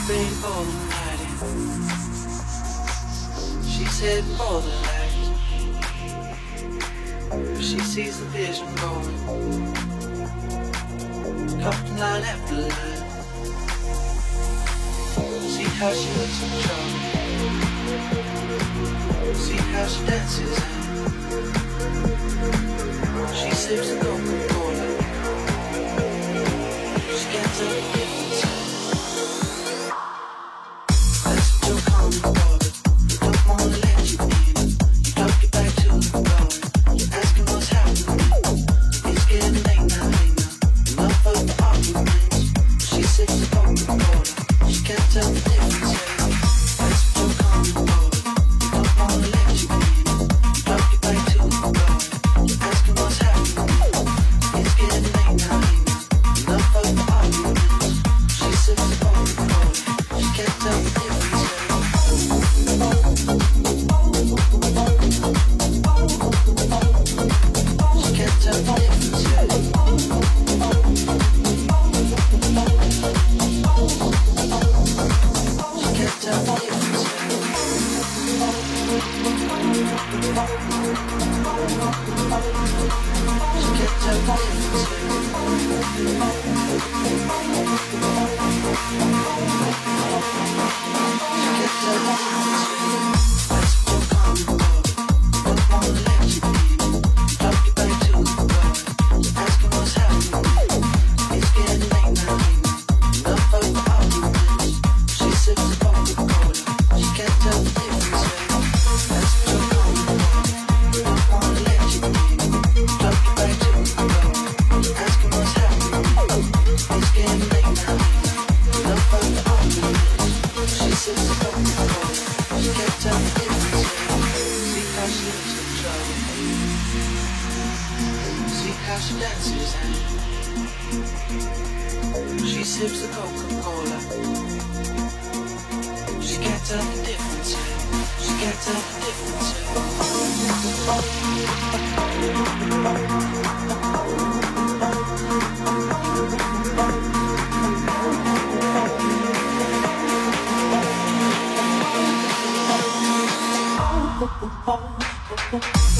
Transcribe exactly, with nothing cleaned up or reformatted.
ready for the night. She's heading for the light. She sees the vision going, couple line after line. See how she looks in trouble. See how she dances and she sips the Coca-Cola. She can't tell the difference. That's what you're calling for, but you don't wanna let you in. You don't get back to the bar. You're asking what's happening. It's getting late now, late now. Enough of the arguments. She sips the Coca-Cola. She can't tell the difference. That's what you're calling for, but you don't wanna let you in. You don't get back to the bar. You're asking what's happening. It's getting late now, late now. Enough of the arguments. She sips the Coca-Cola. She can't tell the difference. She can't tell the difference. She can't tell the difference. She can't tell the difference.